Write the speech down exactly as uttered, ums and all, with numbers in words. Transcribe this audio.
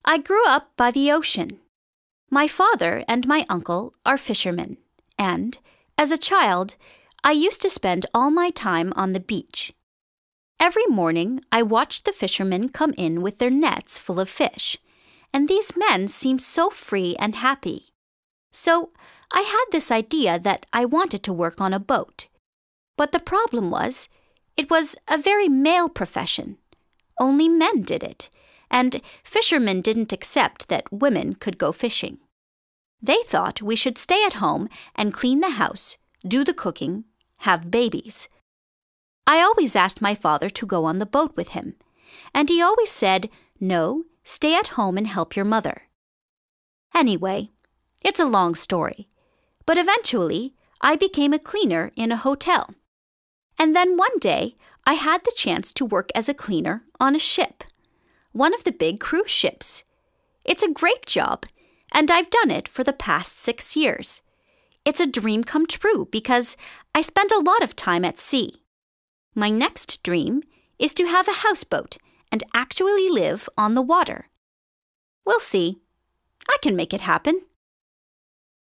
I grew up by the ocean. My father and my uncle are fishermen, and, as a child, I used to spend all my time on the beach. Every morning, I watched the fishermen come in with their nets full of fish, and these men seemed so free and happy. So, I had this idea that I wanted to work on a boat. But the problem was, it was a very male profession. Only men did it, and fishermen didn't accept that women could go fishing. They thought we should stay at home and clean the house, do the cooking, have babies. I always asked my father to go on the boat with him, and he always said, "No, stay at home and help your mother." Anyway, it's a long story, but eventually I became a cleaner in a hotel. And then one day, I had the chance to work as a cleaner on a ship, one of the big cruise ships. It's a great job, and I've done it for the past six years. It's a dream come true because I spend a lot of time at sea. My next dream is to have a houseboat and actually live on the water. We'll see. I can make it happen.